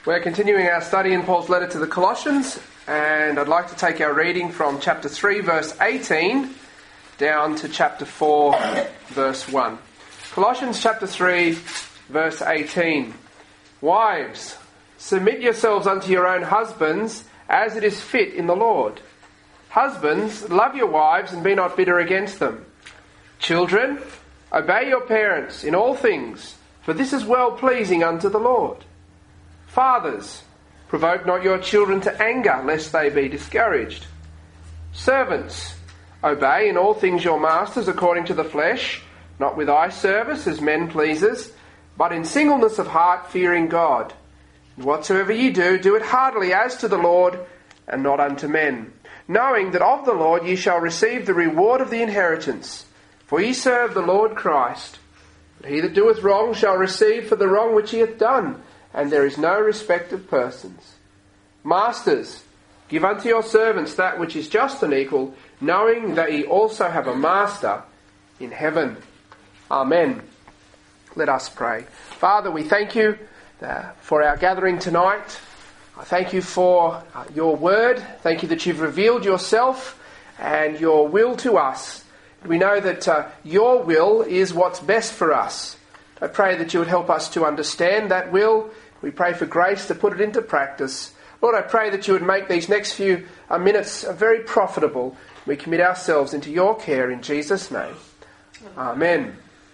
We're continuing our study in Paul's letter to the Colossians, and I'd like to take our reading from chapter 3, verse 18, down to chapter 4, verse 1. Colossians chapter 3, verse 18. Wives, submit yourselves unto your own husbands, as it is fit in the Lord. Husbands, love your wives, and be not bitter against them. Children, obey your parents in all things, for this is well-pleasing unto the Lord. Fathers, provoke not your children to anger, lest they be discouraged. Servants, obey in all things your masters according to the flesh, not with eye service as men pleasers, but in singleness of heart, fearing God. And whatsoever ye do, do it heartily as to the Lord, and not unto men, knowing that of the Lord ye shall receive the reward of the inheritance. For ye serve the Lord Christ. But he that doeth wrong shall receive for the wrong which he hath done, and there is no respect of persons. Masters, give unto your servants that which is just and equal, knowing that ye also have a master in heaven. Amen. Let us pray. Father, we thank you for our gathering tonight. I thank you for your word. Thank you that you've revealed yourself and your will to us. We know that your will is what's best for us. I pray that you would help us to understand that will. We pray for grace to put it into practice. Lord, I pray that you would make these next few minutes very profitable. We commit ourselves into your care in Jesus' name. Amen.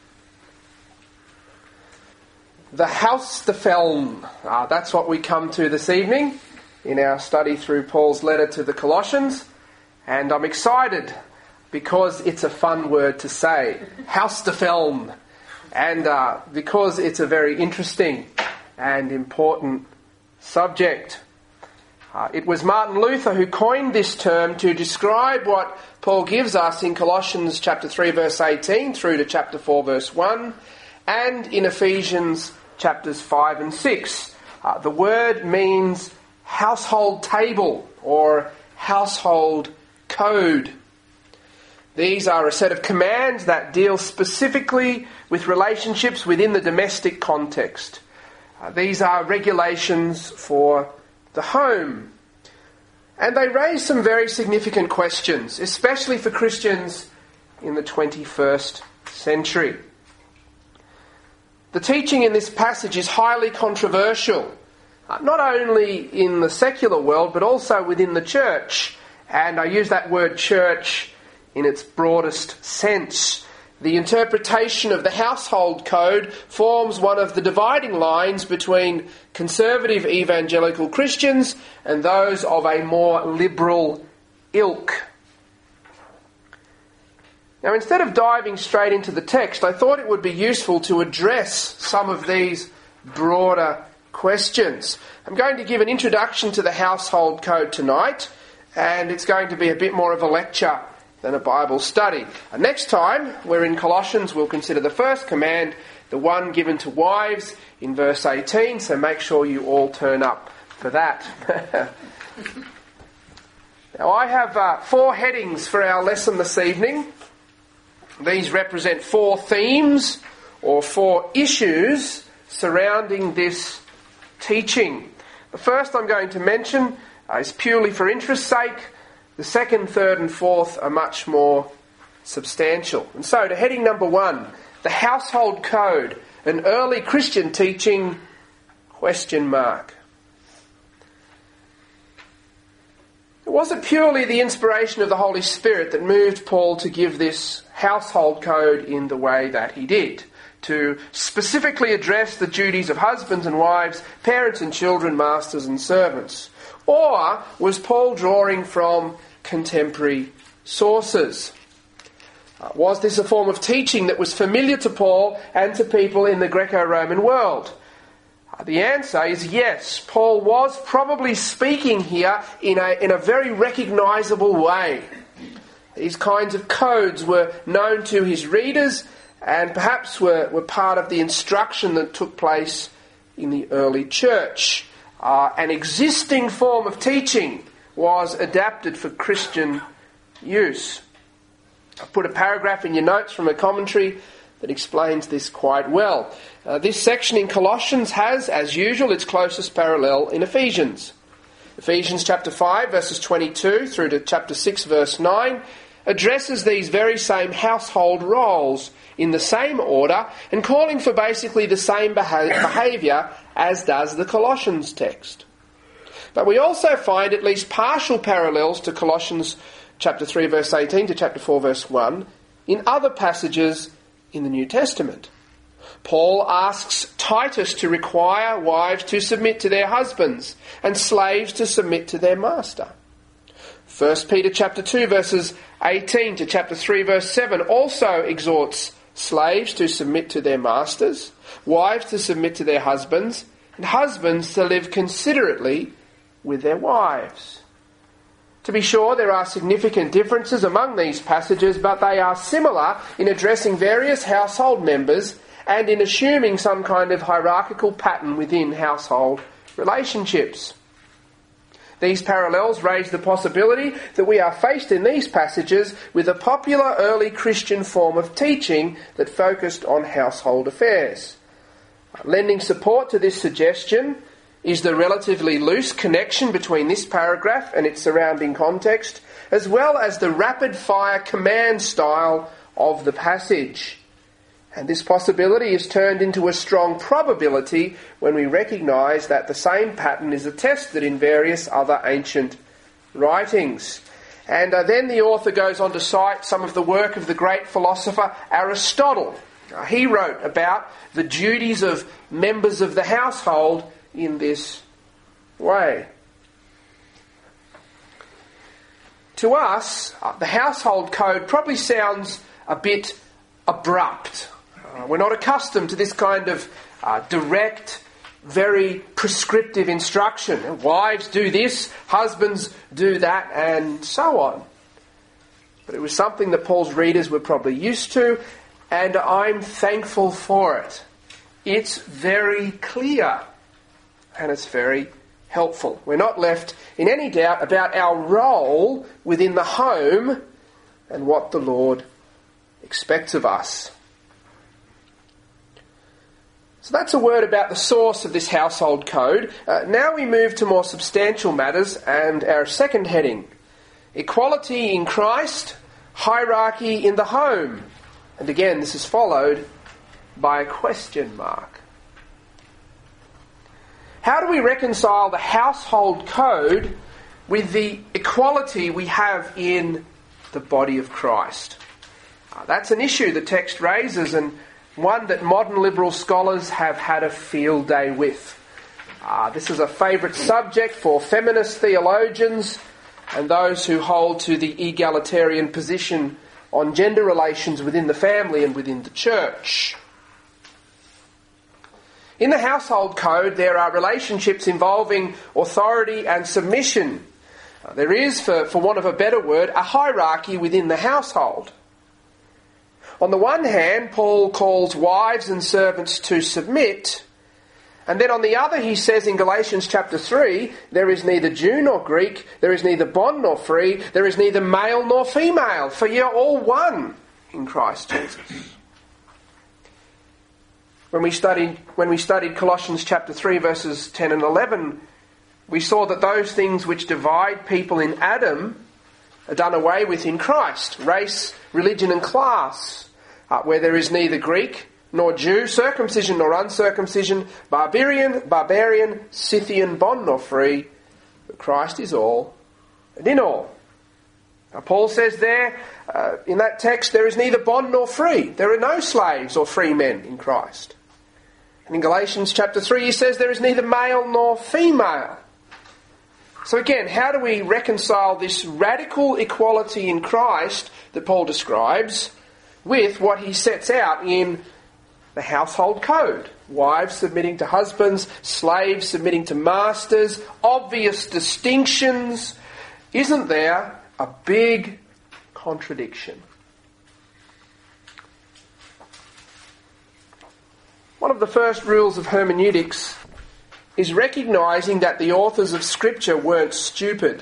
The Hausstaffeln. That's what we come to this evening in our study through Paul's letter to the Colossians. And I'm excited because it's a fun word to say. Hausstaffeln. And because it's a very interesting and important subject. It was Martin Luther who coined this term to describe what Paul gives us in Colossians chapter 3 verse 18 through to chapter 4 verse 1 and in Ephesians chapters 5 and 6. The word means household table or household code. These are a set of commands that deal specifically with relationships within the domestic context. These are regulations for the home. And they raise some very significant questions, especially for Christians in the 21st century. The teaching in this passage is highly controversial, not only in the secular world, but also within the church. And I use that word church in its broadest sense. The interpretation of the household code forms one of the dividing lines between conservative evangelical Christians and those of a more liberal ilk. Now, instead of diving straight into the text, I thought it would be useful to address some of these broader questions. I'm going to give an introduction to the household code tonight, and it's going to be a bit more of a lecture than a Bible study. And next time we're in Colossians, we'll consider the first command, the one given to wives in verse 18, so make sure you all turn up for that. Now I have 4 headings for our lesson this evening. These represent 4 themes or 4 issues surrounding this teaching. The first I'm going to mention is purely for interest's sake. The second, third and fourth are much more substantial. And so to heading number 1, the household code, an early Christian teaching, ? Was it purely the inspiration of the Holy Spirit that moved Paul to give this household code in the way that he did? To specifically address the duties of husbands and wives, parents and children, masters and servants? Or was Paul drawing from contemporary sources? Was this a form of teaching that was familiar to Paul and to people in the Greco-Roman world? The answer is yes. Paul was probably speaking here in a very recognisable way. These kinds of codes were known to his readers and perhaps were part of the instruction that took place in the early church. An existing form of teaching was adapted for Christian use. I put a paragraph in your notes from a commentary that explains this quite well. This section in Colossians has, as usual, its closest parallel in Ephesians. Ephesians chapter 5 verses 22 through to chapter 6 verse 9 addresses these very same household roles in the same order and calling for basically the same behaviour as does the Colossians text. But we also find at least partial parallels to Colossians chapter 3 verse 18 to chapter 4 verse 1 in other passages in the New Testament. Paul asks Titus to require wives to submit to their husbands and slaves to submit to their master. 1 Peter chapter 2 verses 18 to chapter 3 verse 7 also exhorts slaves to submit to their masters, wives to submit to their husbands, and husbands to live considerately with their wives. To be sure, there are significant differences among these passages, but they are similar in addressing various household members and in assuming some kind of hierarchical pattern within household relationships. These parallels raise the possibility that we are faced in these passages with a popular early Christian form of teaching that focused on household affairs. Lending support to this suggestion is the relatively loose connection between this paragraph and its surrounding context, as well as the rapid-fire command style of the passage. And this possibility is turned into a strong probability when we recognise that the same pattern is attested in various other ancient writings. And then the author goes on to cite some of the work of the great philosopher Aristotle. He wrote about the duties of members of the household in this way. To us, the household code probably sounds a bit abrupt. We're not accustomed to this kind of direct, very prescriptive instruction. Wives do this, husbands do that, and so on. But it was something that Paul's readers were probably used to, and I'm thankful for it. It's very clear, and it's very helpful. We're not left in any doubt about our role within the home and what the Lord expects of us. So that's a word about the source of this household code. Now we move to more substantial matters and our second heading. Equality in Christ, hierarchy in the home. And again, this is followed by a question mark. How do we reconcile the household code with the equality we have in the body of Christ? That's an issue the text raises, and one that modern liberal scholars have had a field day with. This is a favourite subject for feminist theologians and those who hold to the egalitarian position on gender relations within the family and within the church. In the household code, there are relationships involving authority and submission. There is, for want of a better word, a hierarchy within the household. On the one hand, Paul calls wives and servants to submit, and then on the other he says in Galatians chapter 3, there is neither Jew nor Greek, there is neither bond nor free, there is neither male nor female, for ye are all one in Christ Jesus. When we studied Colossians chapter 3 verses 10 and 11, we saw that those things which divide people in Adam are done away with in Christ. Race, religion and class, where there is neither Greek nor Jew, circumcision nor uncircumcision, barbarian, Scythian, bond nor free, but Christ is all and in all. Now, Paul says there, in that text, there is neither bond nor free. There are no slaves or free men in Christ. And in Galatians chapter 3 he says there is neither male nor female. So again, how do we reconcile this radical equality in Christ that Paul describes with what he sets out in the household code? Wives submitting to husbands, slaves submitting to masters, obvious distinctions. Isn't there a big contradiction? One of the first rules of hermeneutics is recognising that the authors of Scripture weren't stupid.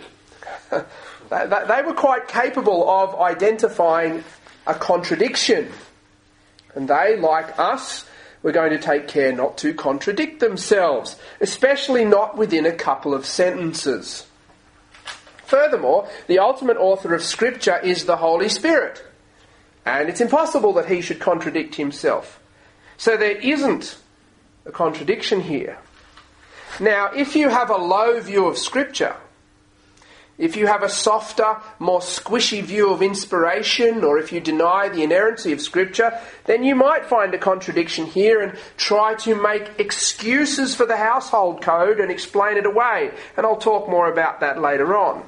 They were quite capable of identifying a contradiction. And they, like us, we're going to take care not to contradict themselves, especially not within a couple of sentences. Furthermore, the ultimate author of Scripture is the Holy Spirit, and it's impossible that he should contradict himself. So there isn't a contradiction here. Now, if you have a low view of Scripture, if you have a softer, more squishy view of inspiration, or if you deny the inerrancy of Scripture, then you might find a contradiction here and try to make excuses for the household code and explain it away. And I'll talk more about that later on.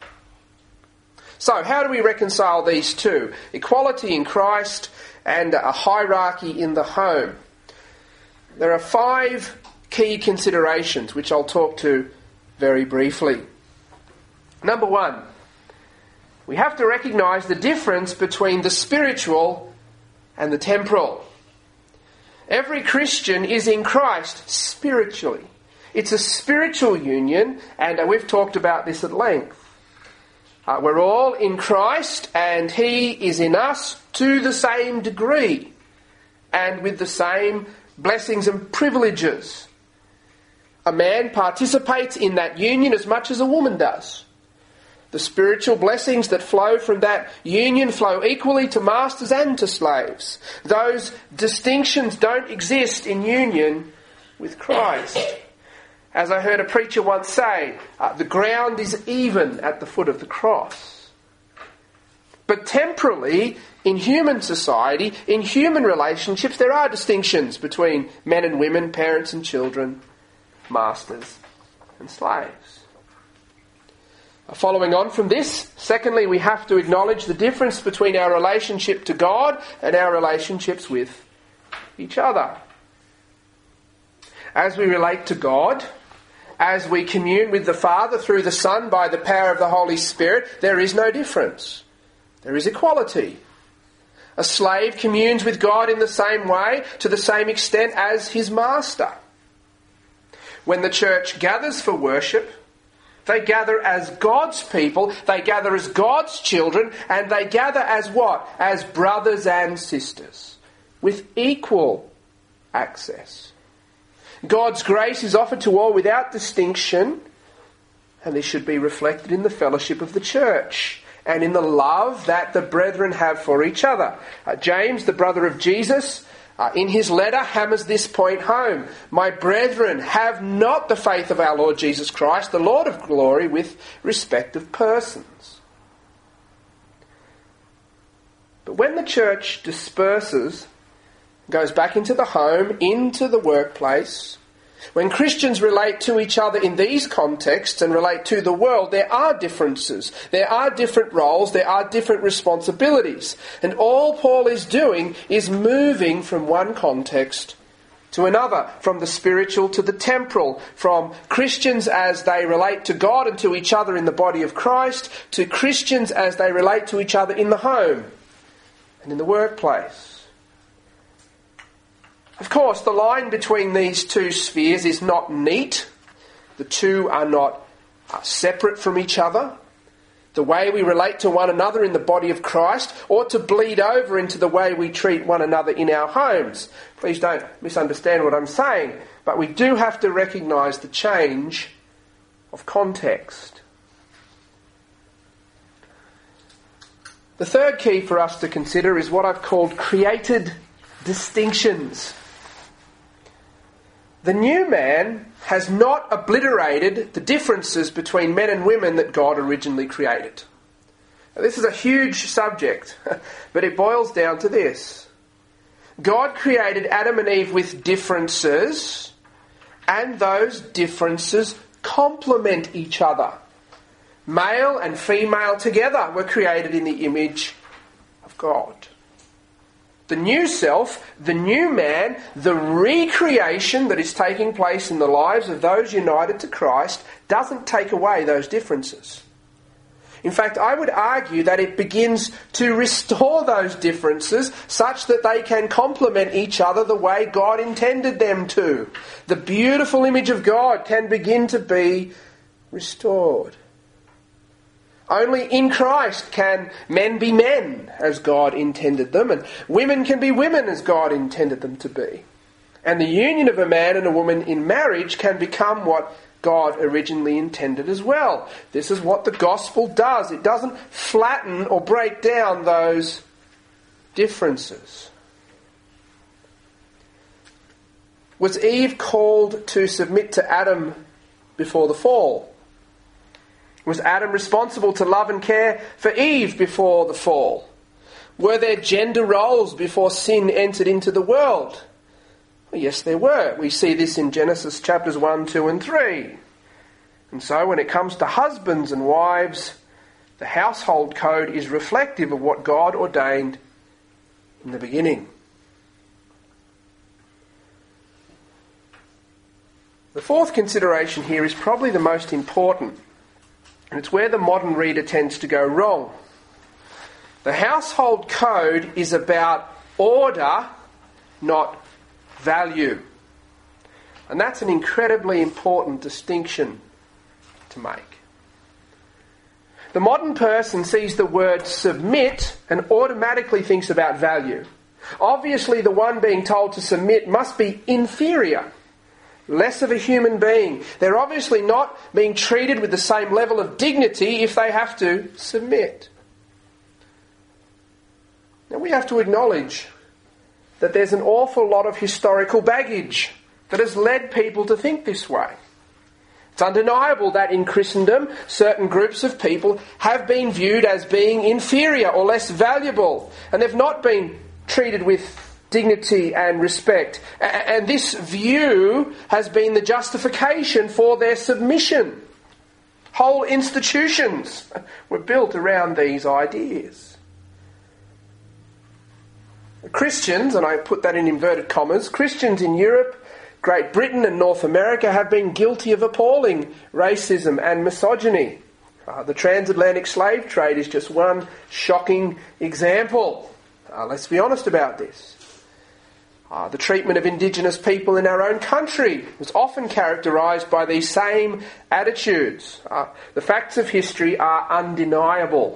So, how do we reconcile these two? Equality in Christ and a hierarchy in the home. There are 5 key considerations which I'll talk to very briefly. Number 1, we have to recognise the difference between the spiritual and the temporal. Every Christian is in Christ spiritually. It's a spiritual union, and we've talked about this at length. We're all in Christ, and He is in us to the same degree, and with the same blessings and privileges. A man participates in that union as much as a woman does. The spiritual blessings that flow from that union flow equally to masters and to slaves. Those distinctions don't exist in union with Christ. As I heard a preacher once say, the ground is even at the foot of the cross. But temporally, in human society, in human relationships, there are distinctions between men and women, parents and children, masters and slaves. Following on from this, secondly, we have to acknowledge the difference between our relationship to God and our relationships with each other. As we relate to God, as we commune with the Father through the Son by the power of the Holy Spirit, there is no difference. There is equality. A slave communes with God in the same way, to the same extent as his master. When the church gathers for worship, they gather as God's people, they gather as God's children, and they gather as what? As brothers and sisters, with equal access. God's grace is offered to all without distinction, and this should be reflected in the fellowship of the church and in the love that the brethren have for each other. James, the brother of Jesus, in his letter hammers this point home. My brethren, have not the faith of our Lord Jesus Christ, the Lord of glory, with respect of persons. But when the church disperses, goes back into the home, into the workplace, when Christians relate to each other in these contexts and relate to the world, there are differences. There are different roles. There are different responsibilities. And all Paul is doing is moving from one context to another, from the spiritual to the temporal, from Christians as they relate to God and to each other in the body of Christ, to Christians as they relate to each other in the home and in the workplace. Of course, the line between these two spheres is not neat. The two are not separate from each other. The way we relate to one another in the body of Christ ought to bleed over into the way we treat one another in our homes. Please don't misunderstand what I'm saying, but we do have to recognise the change of context. The third key for us to consider is what I've called created distinctions. The new man has not obliterated the differences between men and women that God originally created. Now, this is a huge subject, but it boils down to this. God created Adam and Eve with differences, and those differences complement each other. Male and female together were created in the image of God. The new self, the new man, the recreation that is taking place in the lives of those united to Christ doesn't take away those differences. In fact, I would argue that it begins to restore those differences such that they can complement each other the way God intended them to. The beautiful image of God can begin to be restored. Only in Christ can men be men as God intended them, and women can be women as God intended them to be. And the union of a man and a woman in marriage can become what God originally intended as well. This is what the gospel does. It doesn't flatten or break down those differences. Was Eve called to submit to Adam before the fall? Was Adam responsible to love and care for Eve before the fall? Were there gender roles before sin entered into the world? Well, yes, there were. We see this in Genesis chapters 1, 2 and 3. And so when it comes to husbands and wives, the household code is reflective of what God ordained in the beginning. The fourth consideration here is probably the most important, and it's where the modern reader tends to go wrong. The household code is about order, not value. And that's an incredibly important distinction to make. The modern person sees the word submit and automatically thinks about value. Obviously, the one being told to submit must be inferior, less of a human being. They're obviously not being treated with the same level of dignity if they have to submit. Now, we have to acknowledge that there's an awful lot of historical baggage that has led people to think this way. It's undeniable that in Christendom, certain groups of people have been viewed as being inferior or less valuable, and they've not been treated with dignity and respect. And this view has been the justification for their submission. Whole institutions were built around these ideas. Christians, and I put that in inverted commas, Christians in Europe, Great Britain and North America have been guilty of appalling racism and misogyny. The transatlantic slave trade is just one shocking example. Let's be honest about this. The treatment of Indigenous people in our own country was often characterised by these same attitudes. The facts of history are undeniable.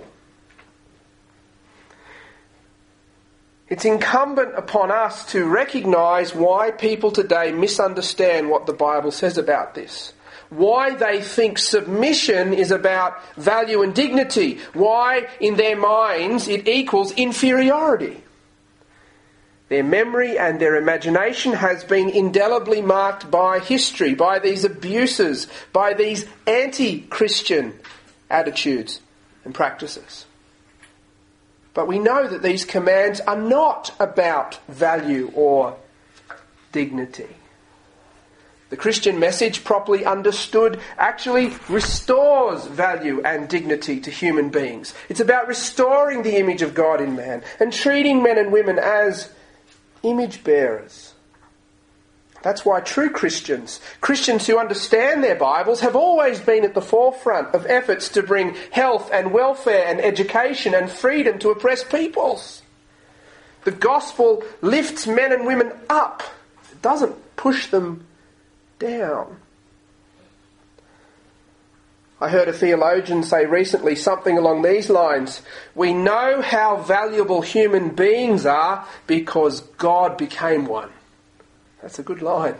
It's incumbent upon us to recognise why people today misunderstand what the Bible says about this. Why they think submission is about value and dignity. Why, in their minds, it equals inferiority. Their memory and their imagination has been indelibly marked by history, by these abuses, by these anti-Christian attitudes and practices. But we know that these commands are not about value or dignity. The Christian message, properly understood, actually restores value and dignity to human beings. It's about restoring the image of God in man and treating men and women as image bearers. That's why true Christians, Christians who understand their Bibles, have always been at the forefront of efforts to bring health and welfare and education and freedom to oppressed peoples. The gospel lifts men and women up. It doesn't push them down. I heard a theologian say recently something along these lines. We know how valuable human beings are because God became one. That's a good line.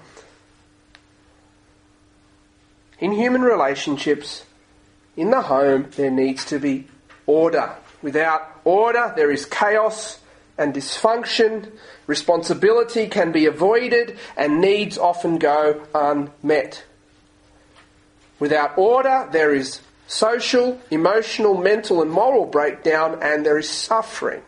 In human relationships, in the home, there needs to be order. Without order, there is chaos and dysfunction. Responsibility can be avoided and needs often go unmet. Without order, there is social, emotional, mental and moral breakdown, and there is suffering.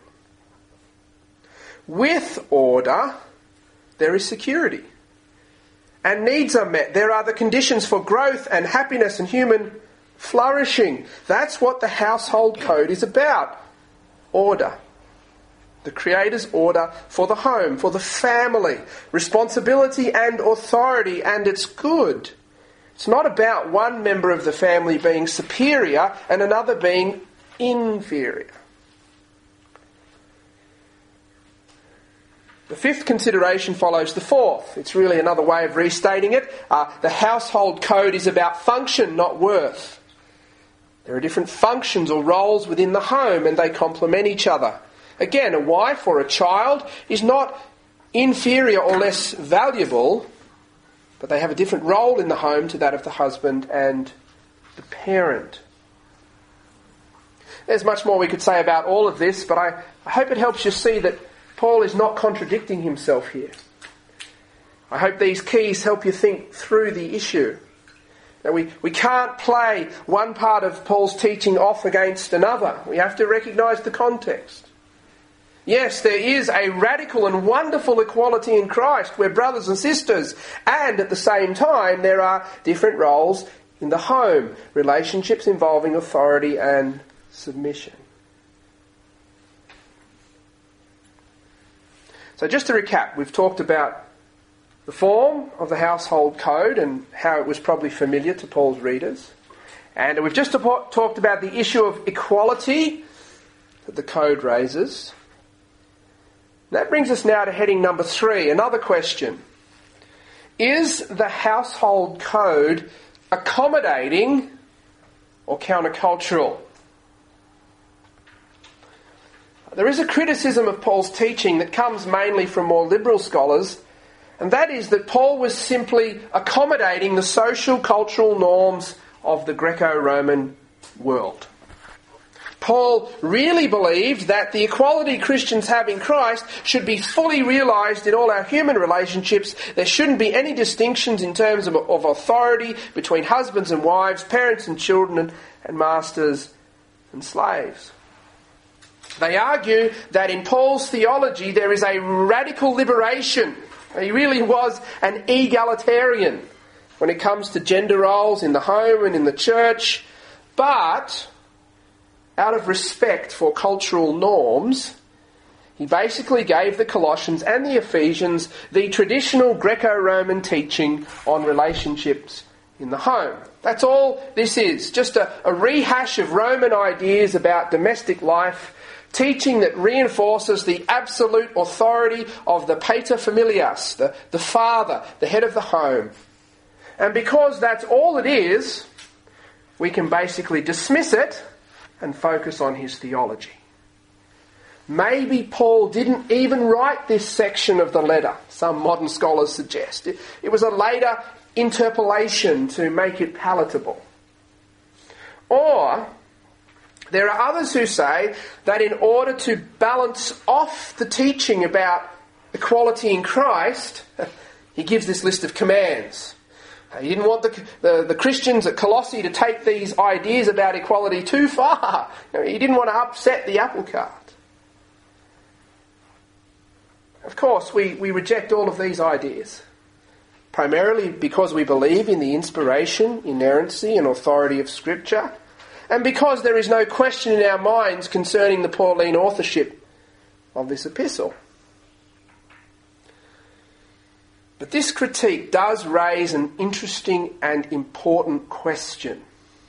With order, there is security. And needs are met. There are the conditions for growth and happiness and human flourishing. That's what the household code is about. Order. The Creator's order for the home, for the family. Responsibility and authority, and it's good. It's not about one member of the family being superior and another being inferior. The fifth consideration follows the fourth. It's really another way of restating it. The household code is about function, not worth. There are different functions or roles within the home, and they complement each other. Again, a wife or a child is not inferior or less valuable, but they have a different role in the home to that of the husband and the parent. There's much more we could say about all of this, but I hope it helps you see that Paul is not contradicting himself here. I hope these keys help you think through the issue. Now we can't play one part of Paul's teaching off against another. We have to recognise the context. Yes, there is a radical and wonderful equality in Christ. We're brothers and sisters. And at the same time, there are different roles in the home. Relationships involving authority and submission. So just to recap, we've talked about the form of the household code and how it was probably familiar to Paul's readers. And we've just talked about the issue of equality that the code raises. That brings us now to heading number 3, another question. Is the household code accommodating or countercultural? There is a criticism of Paul's teaching that comes mainly from more liberal scholars, and that is that Paul was simply accommodating the social, cultural norms of the Greco-Roman world. Paul really believed that the equality Christians have in Christ should be fully realised in all our human relationships. There shouldn't be any distinctions in terms of authority between husbands and wives, parents and children, and masters and slaves. They argue that in Paul's theology there is a radical liberation. He really was an egalitarian when it comes to gender roles in the home and in the church, but out of respect for cultural norms, he basically gave the Colossians and the Ephesians the traditional Greco-Roman teaching on relationships in the home. That's all this is, just a rehash of Roman ideas about domestic life, teaching that reinforces the absolute authority of the pater familias, the father, the head of the home. And because that's all it is, we can basically dismiss it and focus on his theology. Maybe Paul didn't even write this section of the letter, some modern scholars suggest. It was a later interpolation to make it palatable. Or there are others who say that in order to balance off the teaching about equality in Christ, he gives this list of commands. He didn't want the Christians at Colossae to take these ideas about equality too far. He didn't want to upset the apple cart. Of course, we reject all of these ideas, primarily because we believe in the inspiration, inerrancy and authority of Scripture, and because there is no question in our minds concerning the Pauline authorship of this epistle. But this critique does raise an interesting and important question.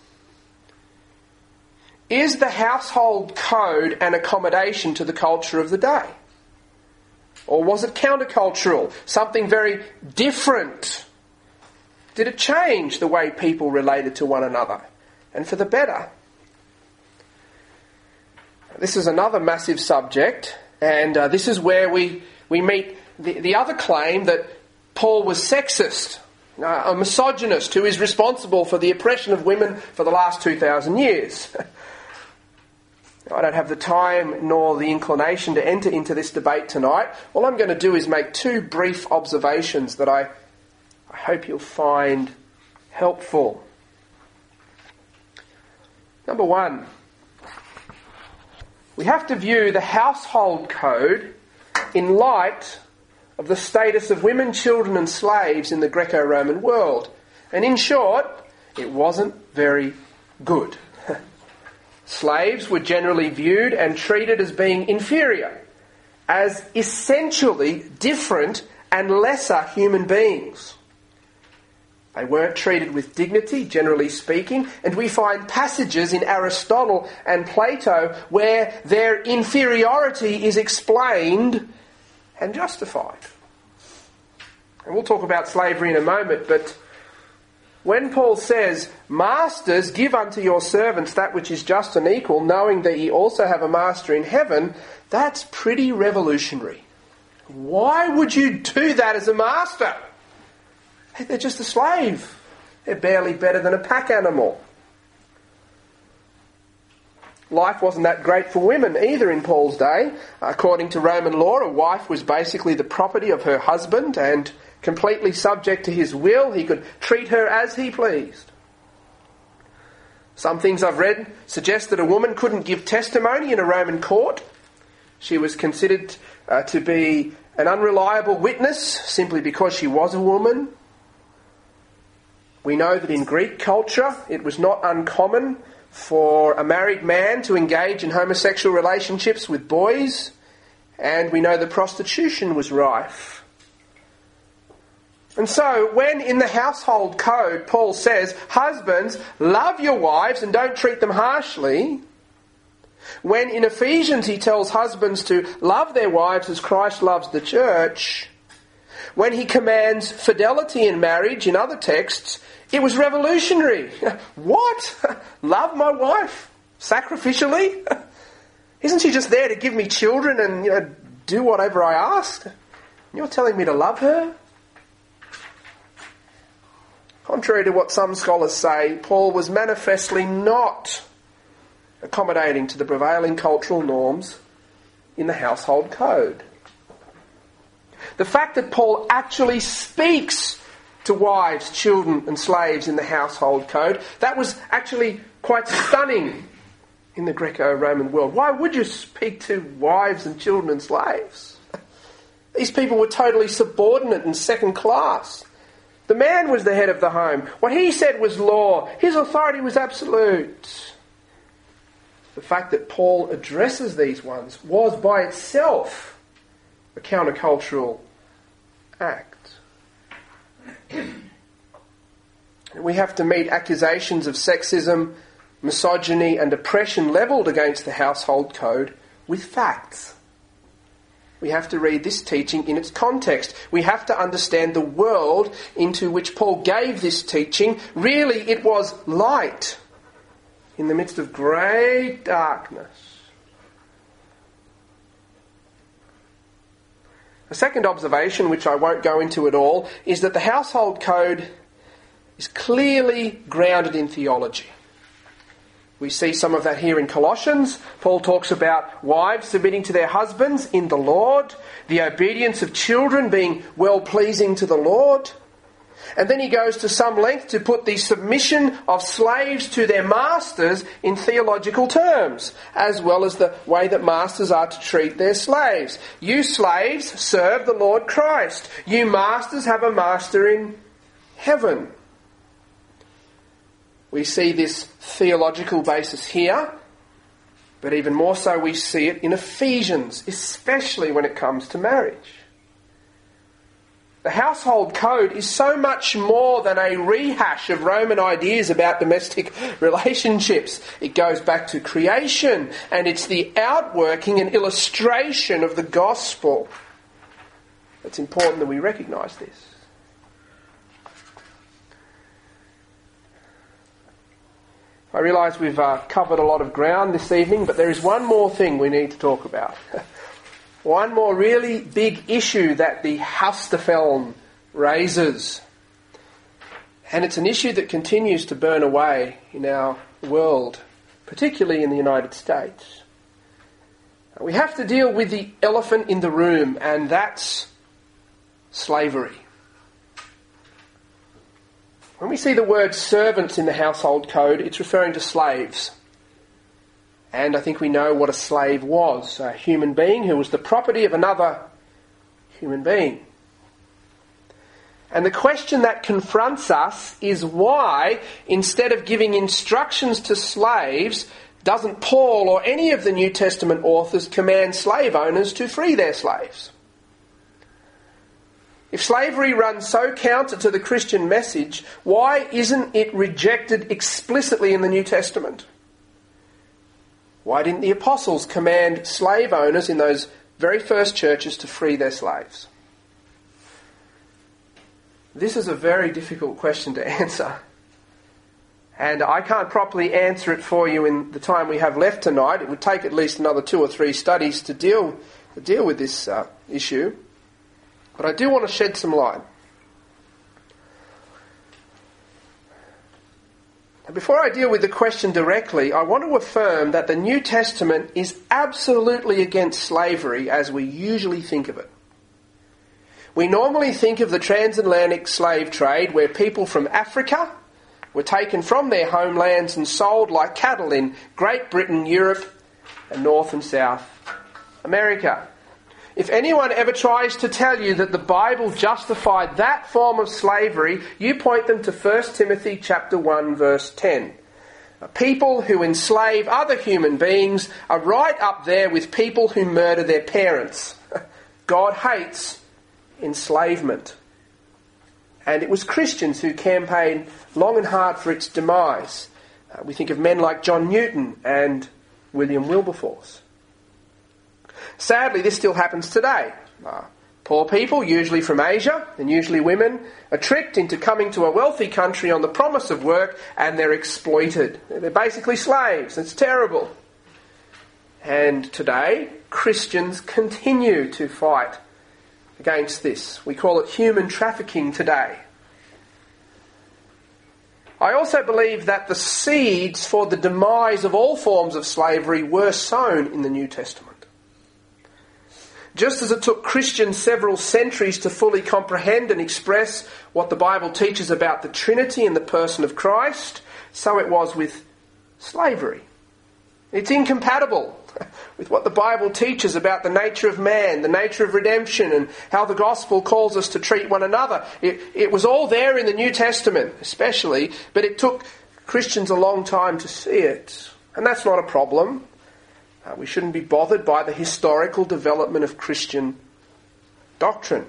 Is the household code an accommodation to the culture of the day? Or was it countercultural, something very different? Did it change the way people related to one another, and for the better? This is another massive subject, and this is where we meet the other claim that Paul was sexist, a misogynist who is responsible for the oppression of women for the last 2,000 years. I don't have the time nor the inclination to enter into this debate tonight. All I'm going to do is make 2 brief observations that I hope you'll find helpful. Number 1, we have to view the household code in light of the status of women, children and slaves in the Greco-Roman world. And in short, it wasn't very good. Slaves were generally viewed and treated as being inferior, as essentially different and lesser human beings. They weren't treated with dignity, generally speaking, and we find passages in Aristotle and Plato where their inferiority is explained and justified. And we'll talk about slavery in a moment, but When Paul says, "Masters, give unto your servants that which is just and equal, knowing that ye also have a master in heaven," that's pretty revolutionary. Why would you do that as a master? They're just a slave. They're barely better than a pack animal. Life wasn't that great for women either in Paul's day. According to Roman law, a wife was basically the property of her husband and completely subject to his will. He could treat her as he pleased. Some things I've read suggest that a woman couldn't give testimony in a Roman court. She was considered to be an unreliable witness simply because she was a woman. We know that in Greek culture it was not uncommon for a married man to engage in homosexual relationships with boys, and we know that prostitution was rife. And so, when in the household code Paul says, "Husbands, love your wives and don't treat them harshly," when in Ephesians he tells husbands to love their wives as Christ loves the church, when he commands fidelity in marriage in other texts, it was revolutionary. What? Love my wife sacrificially? Isn't she just there to give me children and do whatever I ask? You're telling me to love her? Contrary to what some scholars say, Paul was manifestly not accommodating to the prevailing cultural norms in the household code. The fact that Paul actually speaks to wives, children and slaves in the household code, that was actually quite stunning in the Greco-Roman world. Why would you speak to wives and children and slaves? These people were totally subordinate and second class. The man was the head of the home. What he said was law. His authority was absolute. The fact that Paul addresses these ones was by itself a countercultural act. We have to meet accusations of sexism, misogyny and oppression levelled against the household code with facts. We have to read this teaching in its context. We have to understand the world into which Paul gave this teaching. Really, it was light in the midst of great darkness. A second observation, which I won't go into at all, is that the household code is clearly grounded in theology. We see some of that here in Colossians. Paul talks about wives submitting to their husbands in the Lord, the obedience of children being well-pleasing to the Lord. And then he goes to some length to put the submission of slaves to their masters in theological terms, as well as the way that masters are to treat their slaves. You slaves serve the Lord Christ. You masters have a master in heaven. We see this theological basis here, but even more so we see it in Ephesians, especially when it comes to marriage. The household code is so much more than a rehash of Roman ideas about domestic relationships. It goes back to creation, and it's the outworking and illustration of the gospel. It's important that we recognise this. I realise we've covered a lot of ground this evening, but there is one more thing we need to talk about. One more really big issue that the Haustafel raises. And it's an issue that continues to burn away in our world, particularly in the United States. We have to deal with the elephant in the room, and that's slavery. When we see the word servants in the household code, it's referring to slaves. And I think we know what a slave was, a human being who was the property of another human being. And the question that confronts us is why, instead of giving instructions to slaves, doesn't Paul or any of the New Testament authors command slave owners to free their slaves? If slavery runs so counter to the Christian message, why isn't it rejected explicitly in the New Testament? Why didn't the apostles command slave owners in those very first churches to free their slaves? This is a very difficult question to answer. And I can't properly answer it for you in the time we have left tonight. It would take at least another 2 or 3 studies to deal with this issue. But I do want to shed some light. Now, before I deal with the question directly, I want to affirm that the New Testament is absolutely against slavery as we usually think of it. We normally think of the transatlantic slave trade where people from Africa were taken from their homelands and sold like cattle in Great Britain, Europe, and North and South America. If anyone ever tries to tell you that the Bible justified that form of slavery, you point them to 1 Timothy chapter 1, verse 10. People who enslave other human beings are right up there with people who murder their parents. God hates enslavement. And it was Christians who campaigned long and hard for its demise. We think of men like John Newton and William Wilberforce. Sadly, this still happens today. Poor people, usually from Asia, and usually women, are tricked into coming to a wealthy country on the promise of work, and they're exploited. They're basically slaves. It's terrible. And today, Christians continue to fight against this. We call it human trafficking today. I also believe that the seeds for the demise of all forms of slavery were sown in the New Testament. Just as it took Christians several centuries to fully comprehend and express what the Bible teaches about the Trinity and the person of Christ, so it was with slavery. It's incompatible with what the Bible teaches about the nature of man, the nature of redemption, and how the gospel calls us to treat one another. It was all there in the New Testament, especially, but it took Christians a long time to see it. And that's not a problem. We shouldn't be bothered by the historical development of Christian doctrine.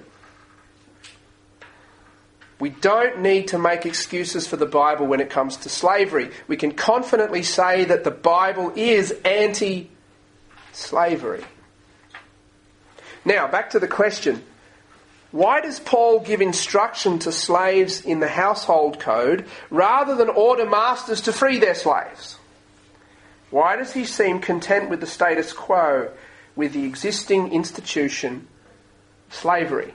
We don't need to make excuses for the Bible when it comes to slavery. We can confidently say that the Bible is anti-slavery. Now, back to the question. Why does Paul give instruction to slaves in the household code rather than order masters to free their slaves? Why does he seem content with the status quo, with the existing institution of slavery?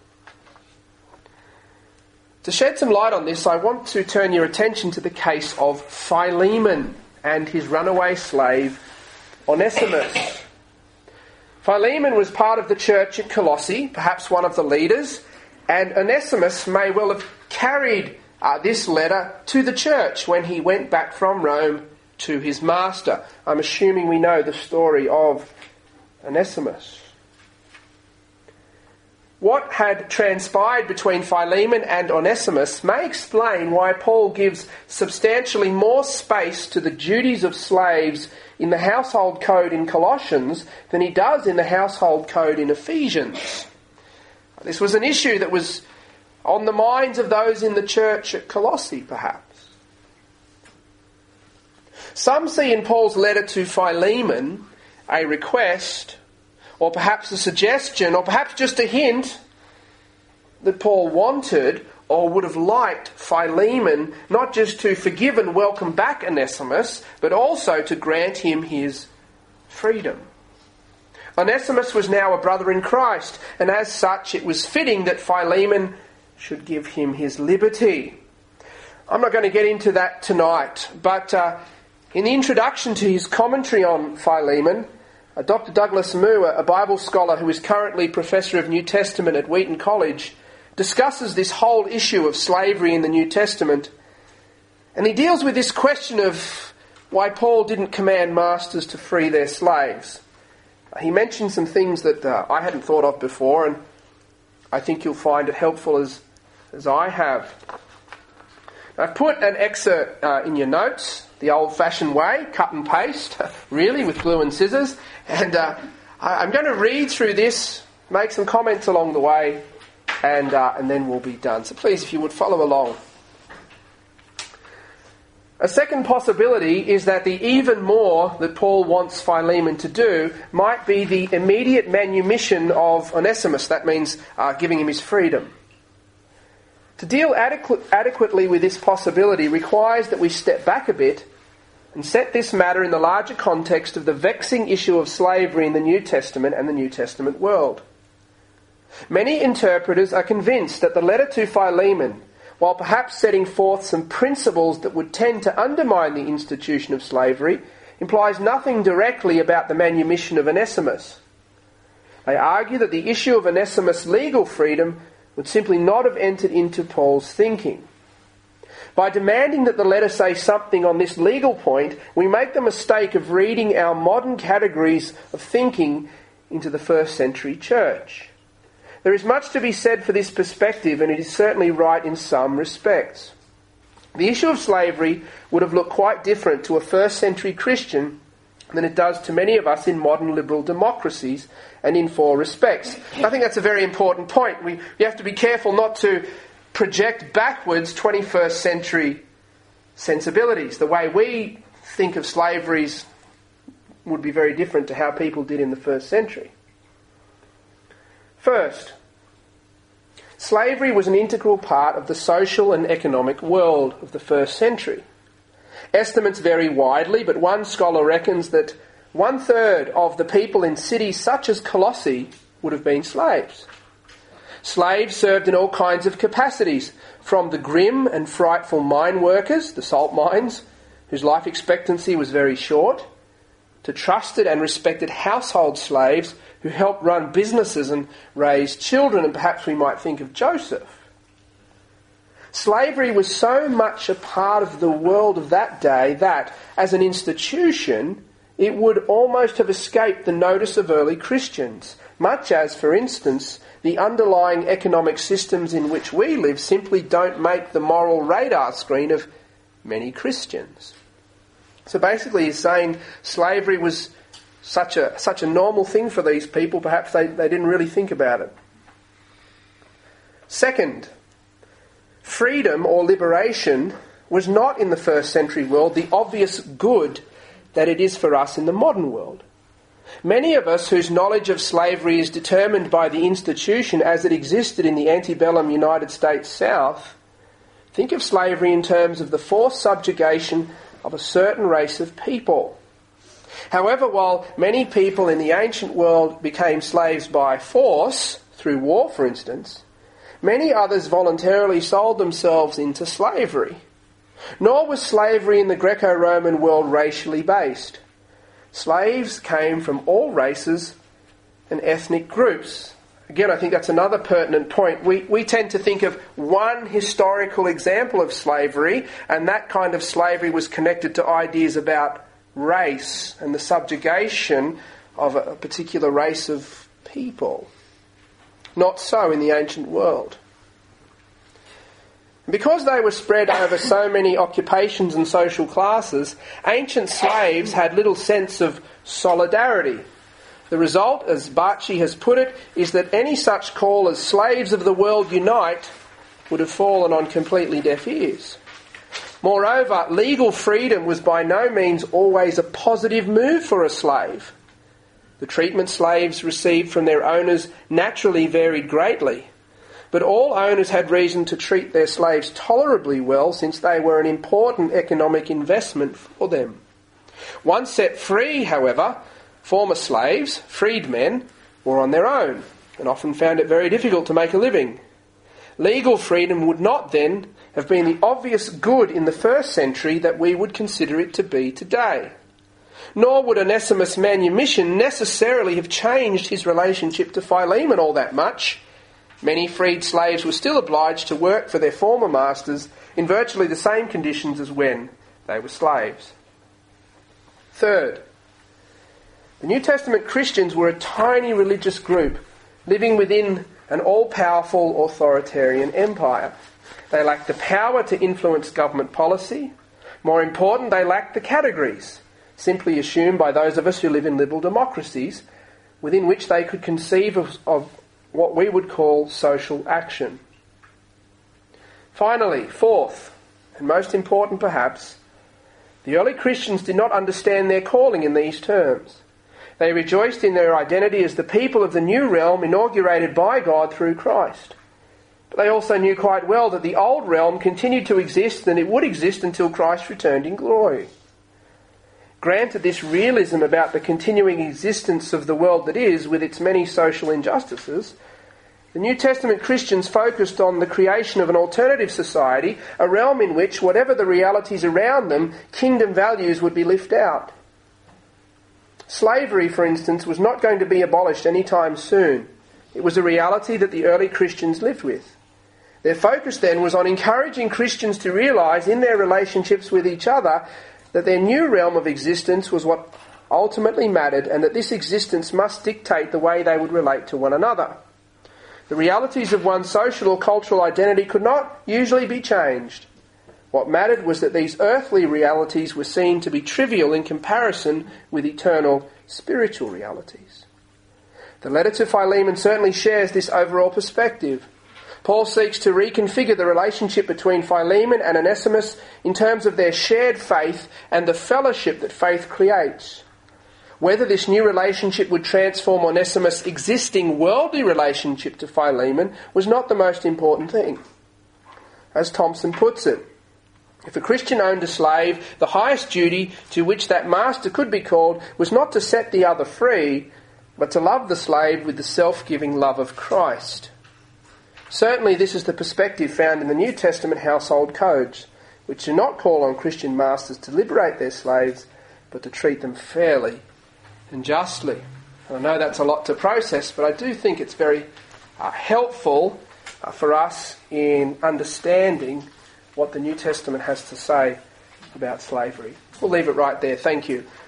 To shed some light on this, I want to turn your attention to the case of Philemon and his runaway slave, Onesimus. Philemon was part of the church at Colossae, perhaps one of the leaders, and Onesimus may well have carried this letter to the church when he went back from Rome to his master. I'm assuming we know the story of Onesimus. What had transpired between Philemon and Onesimus may explain why Paul gives substantially more space to the duties of slaves in the household code in Colossians than he does in the household code in Ephesians. This was an issue that was on the minds of those in the church at Colossae, perhaps. Some see in Paul's letter to Philemon a request, or perhaps a suggestion, or perhaps just a hint that Paul wanted or would have liked Philemon not just to forgive and welcome back Onesimus, but also to grant him his freedom. Onesimus was now a brother in Christ, and as such it was fitting that Philemon should give him his liberty. I'm not going to get into that tonight, but in the introduction to his commentary on Philemon, Dr. Douglas Moo, a Bible scholar who is currently Professor of New Testament at Wheaton College, discusses this whole issue of slavery in the New Testament. And he deals with this question of why Paul didn't command masters to free their slaves. He mentions some things that I hadn't thought of before, and I think you'll find it helpful as I have. I've put an excerpt in your notes, the old-fashioned way, cut and paste, really, with glue and scissors. And I'm going to read through this, make some comments along the way, and then we'll be done. So please, if you would follow along. A second possibility is that the even more that Paul wants Philemon to do might be the immediate manumission of Onesimus. That means giving him his freedom. To deal adequately with this possibility requires that we step back a bit and set this matter in the larger context of the vexing issue of slavery in the New Testament and the New Testament world. Many interpreters are convinced that the letter to Philemon, while perhaps setting forth some principles that would tend to undermine the institution of slavery, implies nothing directly about the manumission of Onesimus. They argue that the issue of Onesimus' legal freedom would simply not have entered into Paul's thinking. By demanding that the letter say something on this legal point, we make the mistake of reading our modern categories of thinking into the first century church. There is much to be said for this perspective, and it is certainly right in some respects. The issue of slavery would have looked quite different to a first century Christian than it does to many of us in modern liberal democracies, and in four respects. I think that's a very important point. We have to be careful not to project backwards 21st century sensibilities. The way we think of slaveries would be very different to how people did in the first century. First, slavery was an integral part of the social and economic world of the first century. Estimates vary widely, but one scholar reckons that 1/3 of the people in cities such as Colossae would have been slaves. Slaves served in all kinds of capacities, from the grim and frightful mine workers, the salt mines, whose life expectancy was very short, to trusted and respected household slaves who helped run businesses and raise children, and perhaps we might think of Joseph. Slavery was so much a part of the world of that day that, as an institution, it would almost have escaped the notice of early Christians, much as, for instance, the underlying economic systems in which we live simply don't make the moral radar screen of many Christians. So basically he's saying slavery was such a normal thing for these people, perhaps they didn't really think about it. Second, freedom or liberation was not in the first century world the obvious good that it is for us in the modern world. Many of us whose knowledge of slavery is determined by the institution as it existed in the antebellum United States South think of slavery in terms of the forced subjugation of a certain race of people. However, while many people in the ancient world became slaves by force, through war for instance, many others voluntarily sold themselves into slavery. Nor was slavery in the Greco-Roman world racially based. Slaves came from all races and ethnic groups. Again, I think that's another pertinent point. We tend to think of one historical example of slavery, and that kind of slavery was connected to ideas about race and the subjugation of a particular race of people. Not so in the ancient world. Because they were spread over so many occupations and social classes, ancient slaves had little sense of solidarity. The result, as Barchi has put it, is that any such call as slaves of the world unite would have fallen on completely deaf ears. Moreover, legal freedom was by no means always a positive move for a slave. The treatment slaves received from their owners naturally varied greatly, but all owners had reason to treat their slaves tolerably well, since they were an important economic investment for them. Once set free, however, former slaves, freedmen, were on their own and often found it very difficult to make a living. Legal freedom would not then have been the obvious good in the first century that we would consider it to be today. Nor would Onesimus' manumission necessarily have changed his relationship to Philemon all that much. Many freed slaves were still obliged to work for their former masters in virtually the same conditions as when they were slaves. Third, the New Testament Christians were a tiny religious group living within an all-powerful authoritarian empire. They lacked the power to influence government policy. More important, they lacked the categories, simply assumed by those of us who live in liberal democracies, within which they could conceive of what we would call social action. Finally, fourth, and most important perhaps, the early Christians did not understand their calling in these terms. They rejoiced in their identity as the people of the new realm inaugurated by God through Christ. But they also knew quite well that the old realm continued to exist, and it would exist until Christ returned in glory. Granted this realism about the continuing existence of the world that is, with its many social injustices, the New Testament Christians focused on the creation of an alternative society, a realm in which, whatever the realities around them, kingdom values would be lived out. Slavery, for instance, was not going to be abolished anytime soon. It was a reality that the early Christians lived with. Their focus then was on encouraging Christians to realise in their relationships with each other that their new realm of existence was what ultimately mattered, and that this existence must dictate the way they would relate to one another. The realities of one's social or cultural identity could not usually be changed. What mattered was that these earthly realities were seen to be trivial in comparison with eternal spiritual realities. The letter to Philemon certainly shares this overall perspective. Paul seeks to reconfigure the relationship between Philemon and Onesimus in terms of their shared faith and the fellowship that faith creates. Whether this new relationship would transform Onesimus' existing worldly relationship to Philemon was not the most important thing. As Thompson puts it, if a Christian owned a slave, the highest duty to which that master could be called was not to set the other free, but to love the slave with the self-giving love of Christ. Certainly this is the perspective found in the New Testament household codes, which do not call on Christian masters to liberate their slaves, but to treat them fairly and justly. And I know that's a lot to process, but I do think it's very helpful for us in understanding what the New Testament has to say about slavery. We'll leave it right there. Thank you.